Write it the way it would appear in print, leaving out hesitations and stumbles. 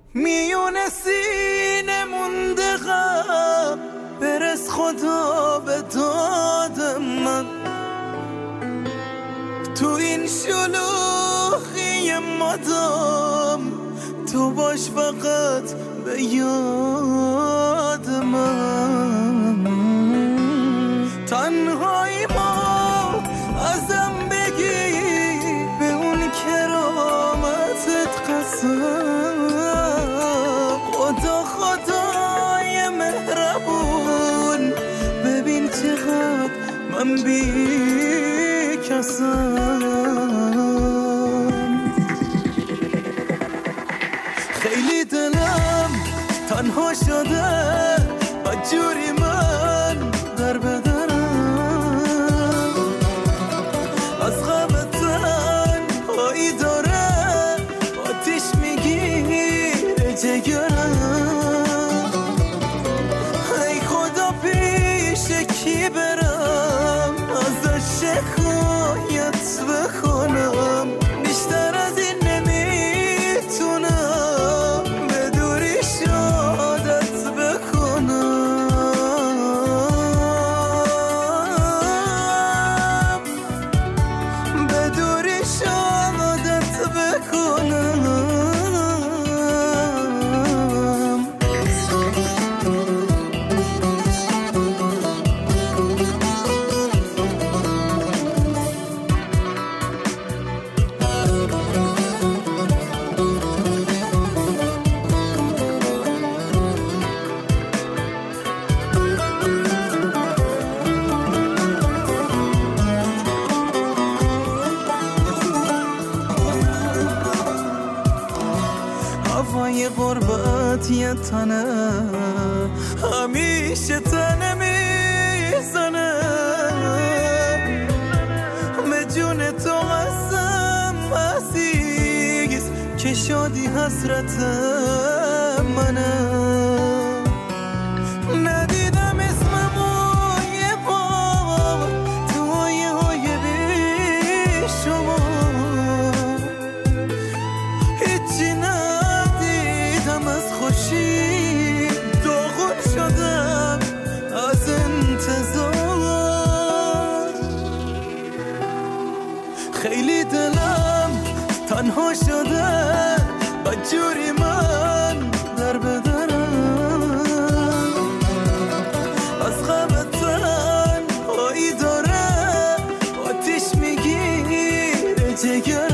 میون سینه مونده غم، برس خدا به داد من. تو این شلوغی مدام تو باش فقط به یاد من. تنهایی ما ازم بگی به اون کرامتت قسم. خدا خدای مهربون، ببین چقدر من بی کسم. خیلی دلم تنها شده، بدجوری من در بدنم. از غم تنهایی داره آتیش میگیره جگرم. ای خدا پیش کی برم ازش شکایت بکنم؟ بیشتر از این نمیتونم به دوریش عادت بکنم، به دوریش عادت بکنم. هوای غربت یه تنه همیشه تنه میزنه. به جون تو قسم عزیز که شادی حسرت منه. ندیدم اسممو یه بار تو آیه های بی شما، هیچی ندیدم از خوشی، داغون شدم از انتظار. خیلی دلم تنها شده، بدجوری من در بدنم. از غم تنهایی داره آتیش میگیره جگر.